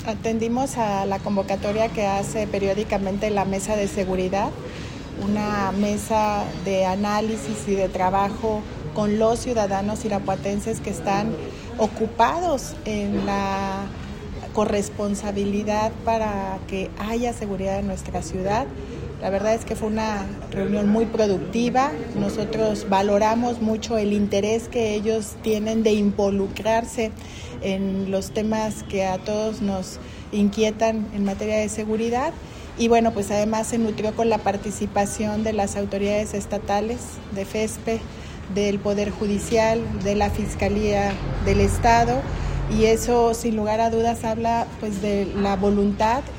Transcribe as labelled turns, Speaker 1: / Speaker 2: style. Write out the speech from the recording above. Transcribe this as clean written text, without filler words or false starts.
Speaker 1: Atendimos a la convocatoria que hace periódicamente la Mesa de Seguridad, una mesa de análisis y de trabajo con los ciudadanos irapuatenses que están ocupados en la corresponsabilidad para que haya seguridad en nuestra ciudad. La verdad es que fue una reunión muy productiva. Nosotros valoramos mucho el interés que ellos tienen de involucrarse en los temas que a todos nos inquietan en materia de seguridad. Y bueno, pues además se nutrió con la participación de las autoridades estatales, de FESPE, del Poder Judicial, de la Fiscalía del Estado, y eso sin lugar a dudas habla pues de la voluntad